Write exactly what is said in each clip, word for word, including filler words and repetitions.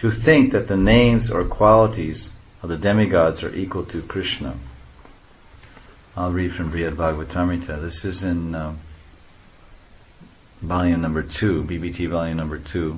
to think that the names or qualities of the demigods are equal to Krishna. I'll read from Brihad Bhagavatamrita. This is in uh, volume number two, B B T volume number two,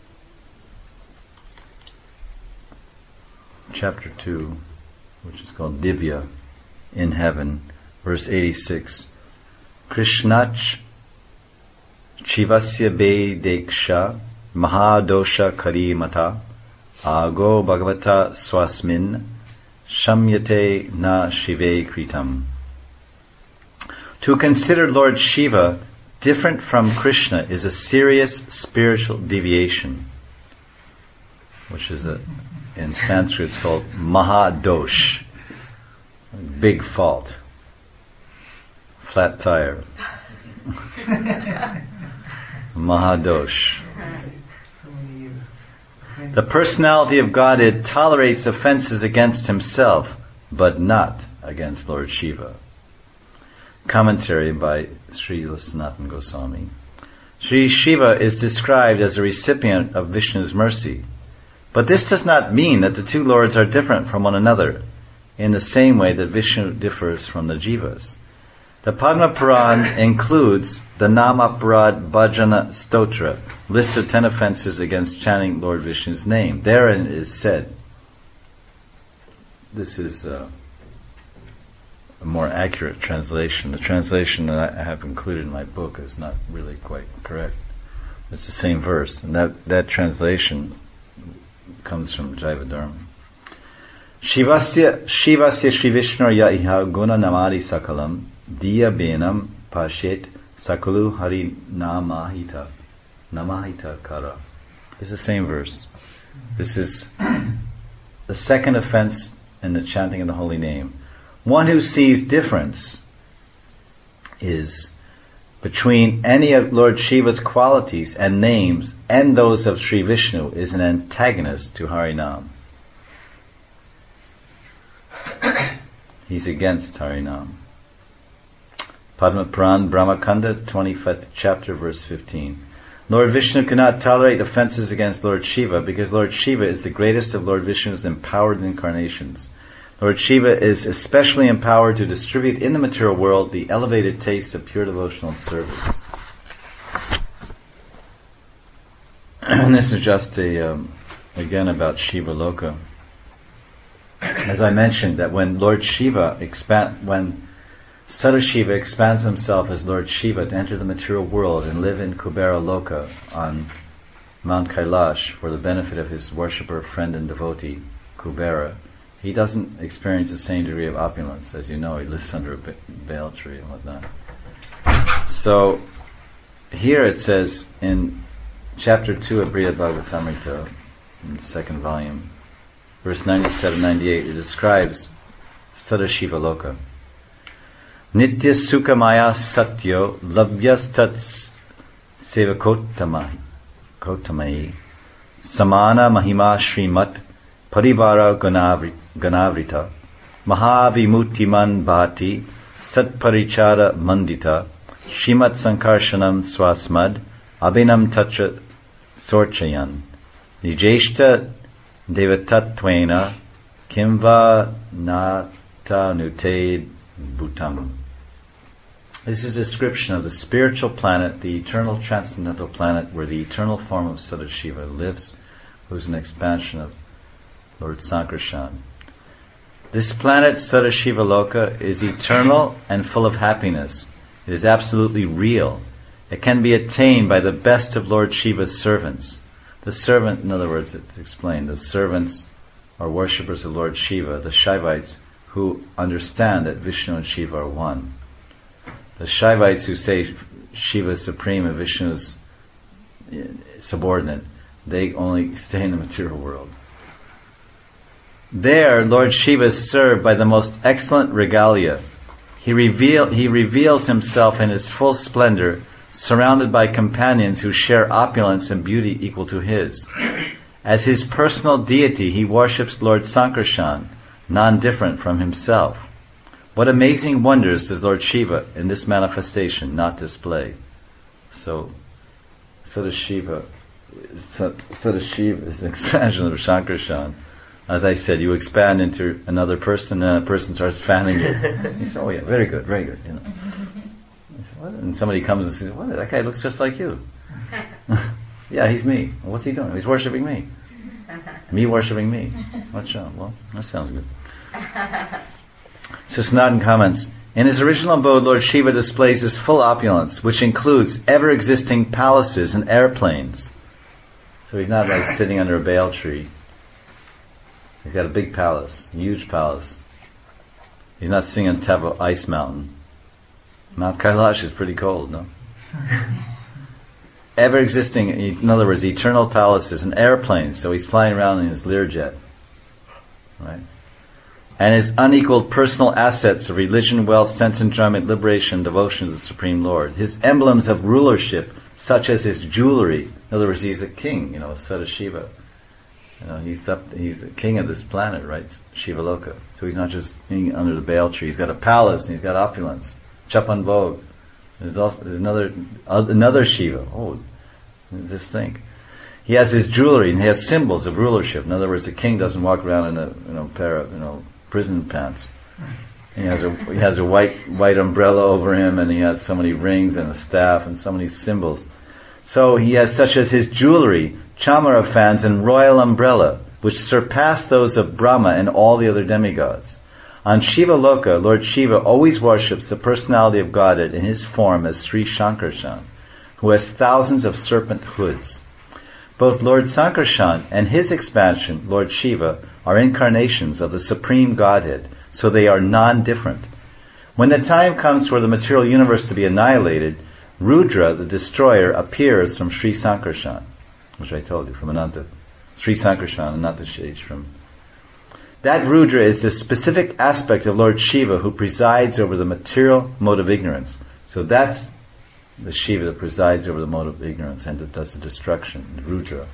chapter two, which is called Divya, in heaven, verse eighty-six. Krishnach Chivasya Bedeksha Mahadosha Kari Mata Ago Bhagavata Swasmin Shamyate Na Shive Kritam. To consider Lord Shiva different from Krishna is a serious spiritual deviation, which is a, in Sanskrit it's called Mahadosh, big fault, flat tire. Mahadosh. The personality of Godhead tolerates offenses against himself, but not against Lord Shiva. Commentary by Srila Sanatana Goswami. Sri Shiva is described as a recipient of Vishnu's mercy, but this does not mean that the two lords are different from one another, in the same way that Vishnu differs from the Jivas. The Padma Puran includes the Namaparad Bhajana Stotra, list of ten offenses against chanting Lord Vishnu's name. Therein it is said, this is uh, a more accurate translation. The translation that I have included in my book is not really quite correct. It's the same verse, and that, that translation comes from Jaiva Dharma. Shivasya Shivasya Shri Vishnu ya iha guna namari sakalam diya benam pashet sakalu hari namahita namahita kara. It's the same verse. This is the second offense in the chanting of the holy name. One who sees difference is between any of Lord Shiva's qualities and names and those of Sri Vishnu is an antagonist to Harinam. He's against Harinam. Padma Puran, Brahmakanda, twenty-fifth chapter, verse fifteen. Lord Vishnu cannot tolerate offenses against Lord Shiva because Lord Shiva is the greatest of Lord Vishnu's empowered incarnations. Lord Shiva is especially empowered to distribute in the material world the elevated taste of pure devotional service. And this is just a, um, again about Shiva Loka. As I mentioned, that when Lord Shiva expand, when Sadashiva expands himself as Lord Shiva to enter the material world and live in Kubera Loka on Mount Kailash for the benefit of his worshipper, friend and devotee, Kubera, he doesn't experience the same degree of opulence. As you know, he lives under a bael tree and whatnot. So, here it says in chapter two of Brihad Bhagavatamrita, in the second volume, verse ninety-seven ninety-eight, it describes Sadashiva Loka. Nitya Sukhamaya Satyo Labhyas Tats Sevakottamahi Kottamahi Samana Mahima Srimat Parivara Ganavrita Mahavimutiman Bhati Satparichara Mandita Shimat Sankarshanam Swasmad Abhinam Tatra Sorchayan Nijeshta Devatattvena Kimva Nata Nute Bhutam. This is a description of the spiritual planet, the eternal transcendental planet where the eternal form of Sadashiva lives, who's an expansion of Lord Sankarshan. This planet, Sadashiva Loka, is eternal and full of happiness. It is absolutely real. It can be attained by the best of Lord Shiva's servants. The servant, in other words, it's explained, the servants are worshippers of Lord Shiva, the Shaivites, who understand that Vishnu and Shiva are one. The Shaivites who say Shiva is supreme and Vishnu is subordinate, they only stay in the material world. There, Lord Shiva is served by the most excellent regalia. He, reveal, he reveals himself in his full splendor, surrounded by companions who share opulence and beauty equal to his. As his personal deity, he worships Lord Sankarshan, non-different from himself. What amazing wonders does Lord Shiva in this manifestation not display? So, so does Shiva Sada Shiva is an expansion of Shankarshan. As I said, you expand into another person, and a person starts fanning you. You say, "Oh yeah, very good, very good." You know. Say, what? And somebody comes and says, "What? That guy looks just like you." Yeah, he's me. What's he doing? He's worshiping me. Me worshiping me. What's wrong? Well, that sounds good. So Sanatan comments, in his original abode, Lord Shiva displays his full opulence, which includes ever-existing palaces and airplanes. So he's not like sitting under a bael tree. He's got a big palace, a huge palace. He's not sitting on top of ice mountain. Mount Kailash is pretty cold, no? Ever-existing, in other words, eternal palaces and airplanes. So he's flying around in his Learjet. Right? And his unequaled personal assets of religion, wealth, sense enjoyment, liberation, devotion to the Supreme Lord. His emblems of rulership, such as his jewelry. In other words, he's a king, you know, Sada Shiva. You know, he's up, he's the king of this planet, right? Shiva Loka. So he's not just sitting under the bael tree. He's got a palace and he's got opulence. Chapan Bhog. There's also there's another another Shiva. Oh, just think. He has his jewelry and he has symbols of rulership. In other words, the king doesn't walk around in a you know pair of you know prison pants. He has a he has a white white umbrella over him, and he has so many rings and a staff and so many symbols. So he has such as his jewelry, chamara fans, and royal umbrella, which surpass those of Brahma and all the other demigods. On Shiva Loka, Lord Shiva always worships the personality of Godhead in his form as Sri Shankarshan, who has thousands of serpent hoods. Both Lord Sankarshan and his expansion, Lord Shiva, are incarnations of the Supreme Godhead, so they are non-different. When the time comes for the material universe to be annihilated, Rudra, the destroyer, appears from Sri Sankarshan, which I told you, from Ananta. Sri Sankarshan, Ananta Shesh, from... That Rudra is the specific aspect of Lord Shiva who presides over the material mode of ignorance. So that's the Shiva that presides over the mode of ignorance and that does the destruction, Rudra.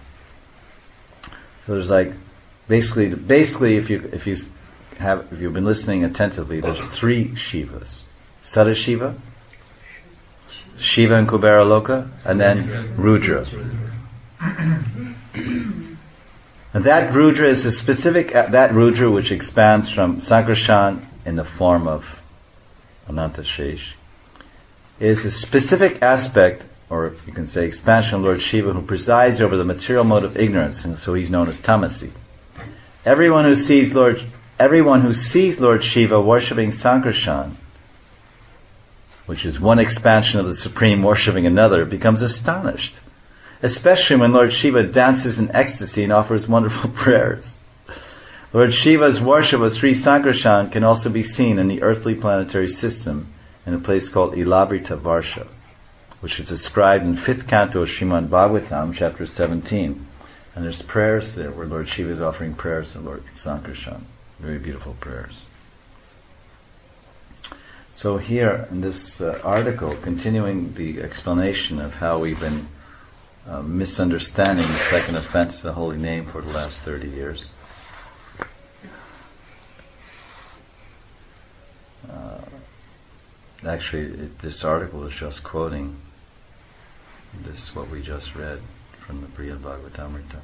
So there's like, basically, basically, if you if you have if you've been listening attentively, there's three Shivas: Sada Shiva, Shiva and Kubera Loka, and then Rudra. And that Rudra is a specific, that Rudra which expands from Sankarshan in the form of Ananta Shesh, is a specific aspect, or you can say expansion of Lord Shiva, who presides over the material mode of ignorance, and so he's known as Tamasi. Everyone who sees Lord, everyone who sees Lord Shiva worshipping Sankarshan, which is one expansion of the Supreme worshipping another, becomes astonished. Especially when Lord Shiva dances in ecstasy and offers wonderful prayers. Lord Shiva's worship of Sri Sankarshan can also be seen in the earthly planetary system in a place called Ilavrita Varsha, which is described in fifth canto of Srimad Bhagavatam, chapter seventeen. And there's prayers there where Lord Shiva is offering prayers to Lord Sankarshan. Very beautiful prayers. So here in this uh, article, continuing the explanation of how we've been Uh, misunderstanding the second offense of the holy name for the last thirty years. Uh, actually, it, this article is just quoting this, what we just read from the Brihad Bhagavatamrita.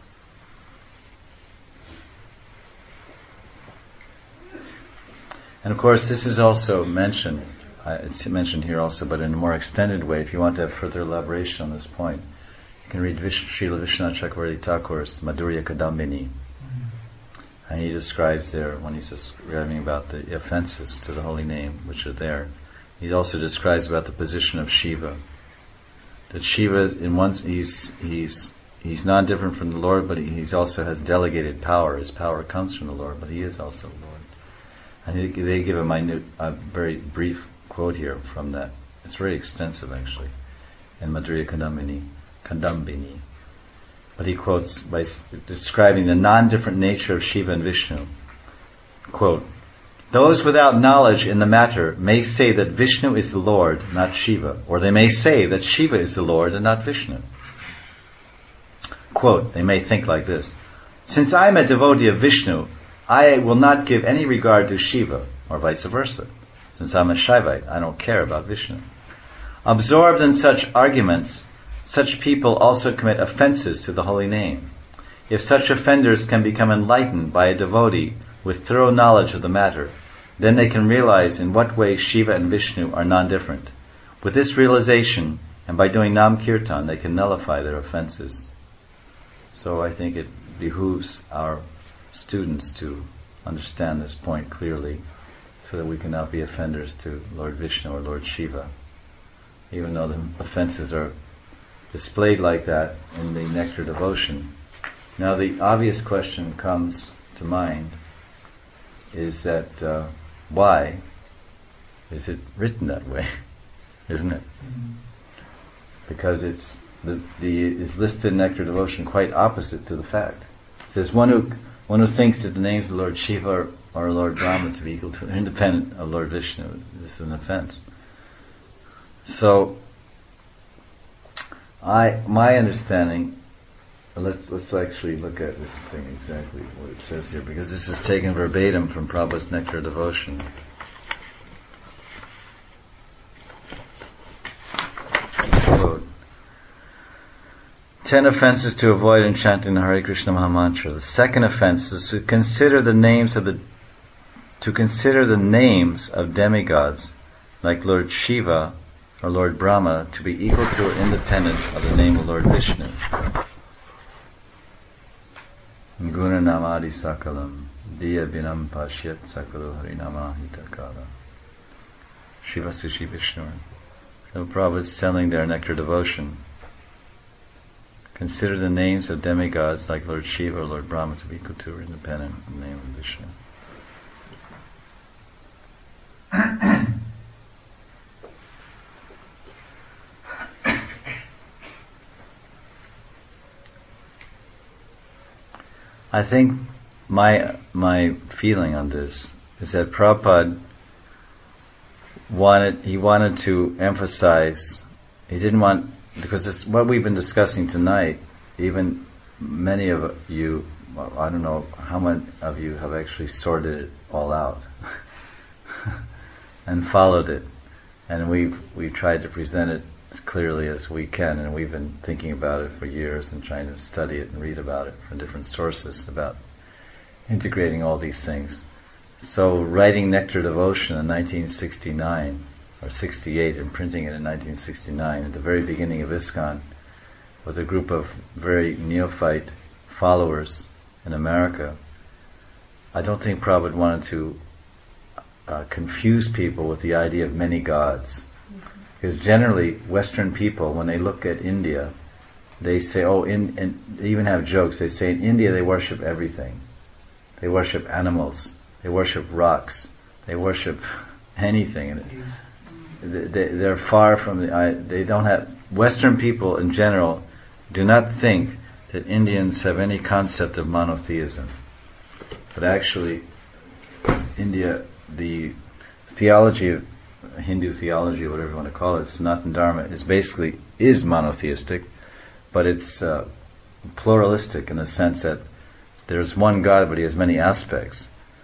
And of course, this is also mentioned, uh, it's mentioned here also, but in a more extended way, if you want to have further elaboration on this point. You can read Vish- Srila Vishwanath Chakravarti Thakur's Madhurya Kadambini. Mm-hmm. And he describes there, when he's describing about the offenses to the holy name, which are there, he also describes about the position of Shiva. That Shiva, in one, he's he's he's not different from the Lord, but he he's also has delegated power. His power comes from the Lord, but he is also Lord. And they, they give a minute, a very brief quote here from that. It's very extensive, actually, in Madhurya Kadambini. Kadambini. But he quotes by describing the non-different nature of Shiva and Vishnu. Quote, those without knowledge in the matter may say that Vishnu is the Lord, not Shiva, or they may say that Shiva is the Lord and not Vishnu. Quote, they may think like this, since I am a devotee of Vishnu, I will not give any regard to Shiva, or vice versa. Since I'm a Shaivite, I don't care about Vishnu. Absorbed in such arguments, such people also commit offenses to the holy name. If such offenders can become enlightened by a devotee with thorough knowledge of the matter, then they can realize in what way Shiva and Vishnu are non-different. With this realization, and by doing Nam Kirtan, they can nullify their offenses. So I think it behooves our students to understand this point clearly, so that we cannot be offenders to Lord Vishnu or Lord Shiva, even though the offenses are displayed like that in the nectar devotion. Now the obvious question comes to mind is that uh, why is it written that way, isn't it? Mm-hmm. Because it's the, the is listed in nectar devotion quite opposite to the fact. It says one who one who thinks that the names of Lord Shiva or, or Lord Brahma to be equal to independent of Lord Vishnu, this is an offense. So I my understanding. Let's let's actually look at this thing exactly what it says here, because this is taken verbatim from Prabhupada's Nectar Devotion. Quote, Ten offenses to avoid in chanting the Hare Krishna Mahamantra. The second offense is to consider the names of the to consider the names of demigods like Lord Shiva or Lord Brahma to be equal to or independent of the name of Lord Vishnu. Guna namadi sakalam diya vinam pashyat sakalo harinama hitakala. Shiva Sushi Vishnu. So Prabhupada is telling their nectar devotion. Consider the names of demigods like Lord Shiva or Lord Brahma to be equal to or independent of the name of Vishnu. I think my my feeling on this is that Prabhupada wanted he wanted to emphasize, he didn't want, because it's what we've been discussing tonight, even many of you, well, I don't know how many of you have actually sorted it all out and followed it, and we've we've tried to present it as clearly as we can, and we've been thinking about it for years and trying to study it and read about it from different sources about integrating all these things. So writing Nectar Devotion in nineteen sixty-nine or sixty-eight and printing it in nineteen sixty-nine at the very beginning of ISKCON with a group of very neophyte followers in America, I don't think Prabhupada wanted to uh, confuse people with the idea of many gods. Because generally, Western people, when they look at India, they say, oh, in, and they even have jokes. They say in India they worship everything. They worship animals. They worship rocks. They worship anything. They, they're far from the. I, they don't have. Western people in general do not think that Indians have any concept of monotheism. But actually, India, the theology of Hindu theology, or whatever you want to call it, Sanatana Dharma, is basically is monotheistic, but it's uh, pluralistic in the sense that there's one God, but he has many aspects.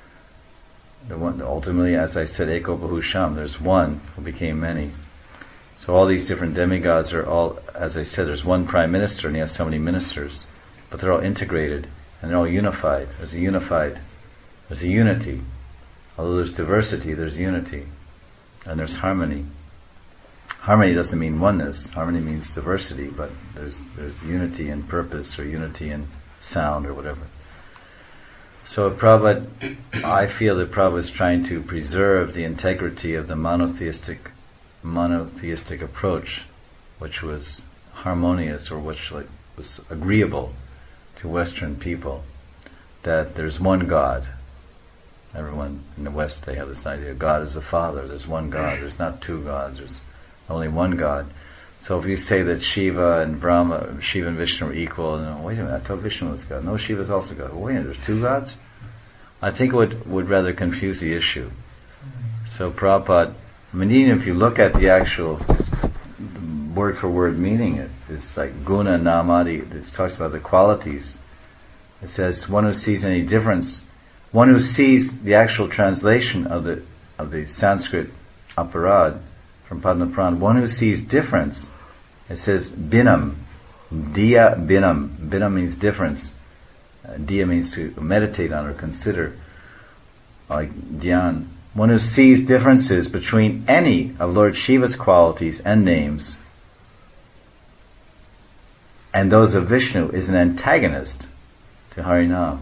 The one, ultimately, as I said, Eko Bahusham, there's one who became many. So all these different demigods are all, as I said, there's one prime minister and he has so many ministers, but they're all integrated and they're all unified. There's a unified, there's a unity. Although there's diversity, there's unity. And there's harmony. Harmony doesn't mean oneness. Harmony means diversity, but there's there's unity in purpose or unity in sound or whatever. So Prabhupada, I feel that Prabhupada is trying to preserve the integrity of the monotheistic monotheistic approach, which was harmonious or which like, was agreeable to Western people, that there's one God. Everyone in the West, they have this idea, God is the Father, there's one God, there's not two gods, there's only one God. So if you say that Shiva and Brahma, Shiva and Vishnu are equal, and wait a minute, I thought Vishnu was God. No, Shiva is also God. Wait a minute, there's two gods? I think it would, would rather confuse the issue. So Prabhupada, I mean, even if you look at the actual word for word meaning, it, it's like guna, namadi, it talks about the qualities. It says, one who sees any difference, one who sees the actual translation of the of the Sanskrit aparad from Padma Purana, one who sees difference It says binam, diya binam. Binam means difference. Uh, diya means to meditate on or consider, like dhyan. One who sees differences between any of Lord Shiva's qualities and names and those of Vishnu is an antagonist to Harinam.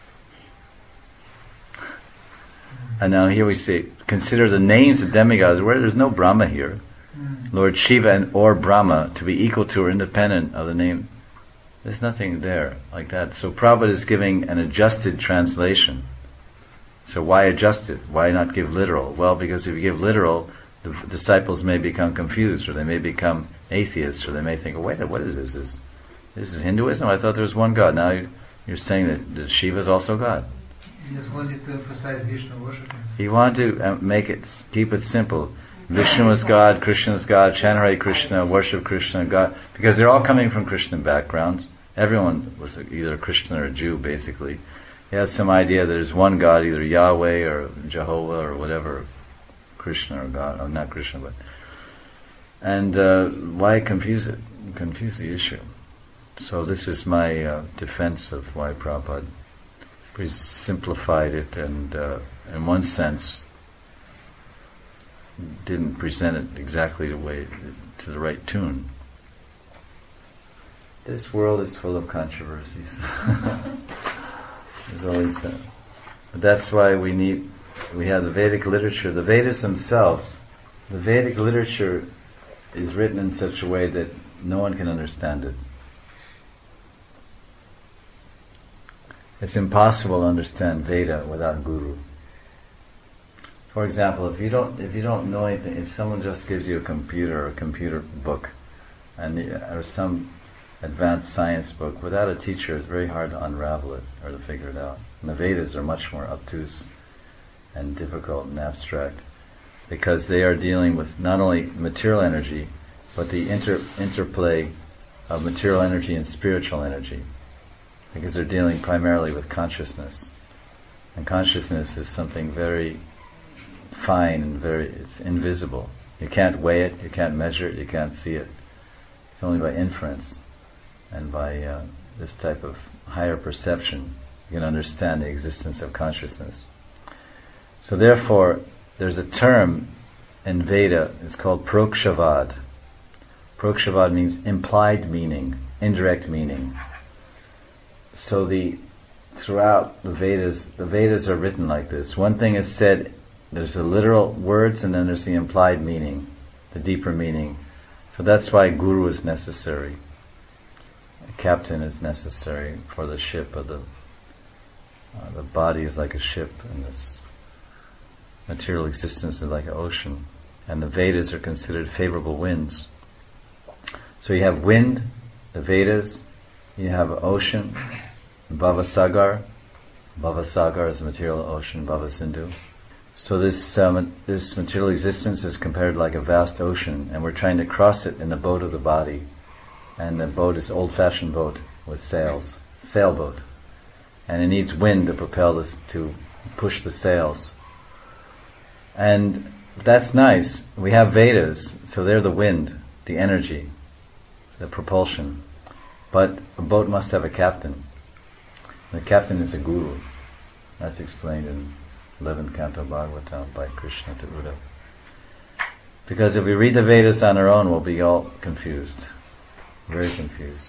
And now here we say, consider the names of demigods, where there's no Brahma here. Mm. Lord Shiva and or Brahma to be equal to or independent of the name. There's nothing there like that. So Prabhupada is giving an adjusted translation. So why adjust it? Why not give literal? Well, because if you give literal, the disciples may become confused, or they may become atheists, or they may think, oh, wait, what is this? Is this is Hinduism? I thought there was one God. Now you're saying that, that Shiva is also God. He just wanted to emphasize Vishnu worship. He wanted to uh, make it, keep it simple. Vishnu is God, Krishna is God, chant Hare Krishna, worship Krishna, God, because they're all coming from Krishna backgrounds. Everyone was either a Christian or a Jew, basically. He has some idea that there's one God, either Yahweh or Jehovah or whatever, Krishna or God, or not Krishna, but. And uh, why confuse it? Confuse the issue. So this is my uh, defense of why Prabhupada simplified it and, uh, in one sense, didn't present it exactly the way, to the right tune. This world is full of controversies. There's always that. But that's why we need, we have the Vedic literature. The Vedas themselves, the Vedic literature is written in such a way that no one can understand it. It's impossible to understand Veda without Guru. For example, if you don't, if you don't know anything, if someone just gives you a computer or a computer book, and the, or some advanced science book, without a teacher, it's very hard to unravel it or to figure it out. And the Vedas are much more obtuse and difficult and abstract, because they are dealing with not only material energy, but the inter, interplay of material energy and spiritual energy. Because they're dealing primarily with consciousness. And consciousness is something very fine and very, it's invisible. You can't weigh it, you can't measure it, you can't see it. It's only by inference and by uh, this type of higher perception you can understand the existence of consciousness. So therefore, there's a term in Veda, it's called prokshavad. Prokshavad means implied meaning, indirect meaning. So the throughout the Vedas, the Vedas are written like this. One thing is said, there's the literal words, and then there's the implied meaning, the deeper meaning. So that's why Guru is necessary. A captain is necessary for the ship. Of the uh, the body is like a ship, and this material existence is like an ocean. And the Vedas are considered favorable winds. So you have wind, the Vedas. You have ocean, Bhavasagar. Bhavasagar is a material ocean, Bhavasindhu. So this um, this material existence is compared like a vast ocean, and we're trying to cross it in the boat of the body. And the boat is old-fashioned boat with sails, sailboat. And it needs wind to propel this, to push the sails. And that's nice. We have Vedas, so they're the wind, the energy, the propulsion. But a boat must have a captain. The captain is a guru. That's explained in eleventh Canto Bhagavatam by Krishna to Uddhava. Because if we read the Vedas on our own, we'll be all confused. Very confused.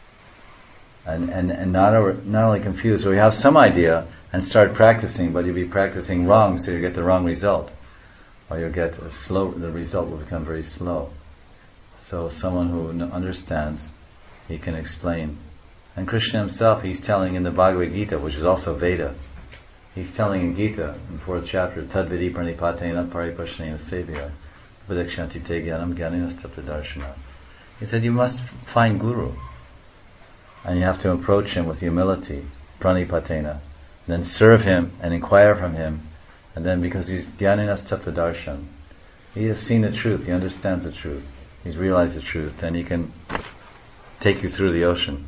And and, and not, over, not only confused, we have some idea and start practicing, but you'll be practicing wrong, so you get the wrong result. Or you'll get a slow, the result will become very slow. So someone who understands, he can explain. And Krishna himself, he's telling in the Bhagavad Gita, which is also Veda, he's telling in Gita, in fourth chapter, Tadvidi pranipatena paripashnena sevya vidakshanti te gyanam gyaninastapta darshana. He said you must find Guru. And you have to approach him with humility, pranipatena, then serve him and inquire from him. And then because he's gyaninastapta darshan, he has seen the truth, he understands the truth, he's realized the truth, then he can take you through the ocean.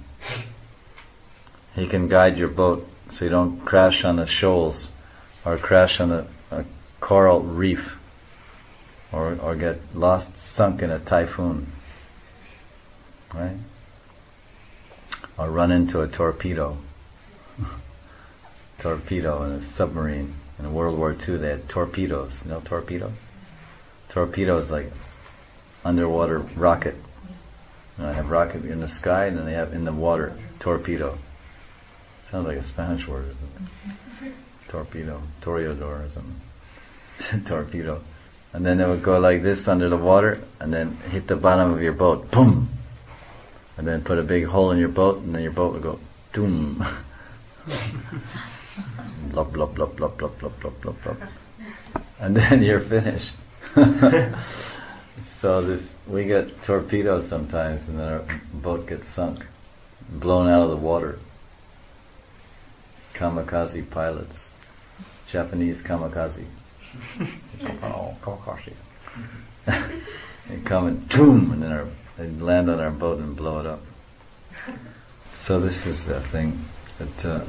He can guide your boat so you don't crash on the shoals or crash on a, a coral reef or, or get lost, sunk in a typhoon. right? Or run into a torpedo. Torpedo in a submarine. In World War Two they had torpedoes. You know torpedo? Torpedo is like underwater rocket. You know, they have rocket in the sky and then they have in the water torpedo. Sounds like a Spanish word, isn't it? Torpedo. Toreador or something. Torpedo. And then it would go like this under the water and then hit the bottom of your boat. Boom! And then put a big hole in your boat and then your boat would go doom. Blub, blub, blub, blub, blub, blub, blub, blub, blub. And then you're finished. So this, we get torpedoes sometimes and then our boat gets sunk, blown out of the water. Kamikaze pilots. Japanese kamikaze. Oh, kamikaze. They come and boom, and then our, they land on our boat and blow it up. So this is the thing that uh,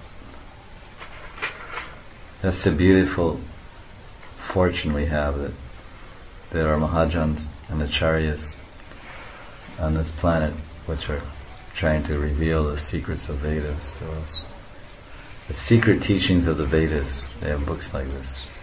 that's the beautiful fortune we have, that there are Mahajans and Acharyas on this planet which are trying to reveal the secrets of Vedas to us. The secret teachings of the Vedas. They have books like this.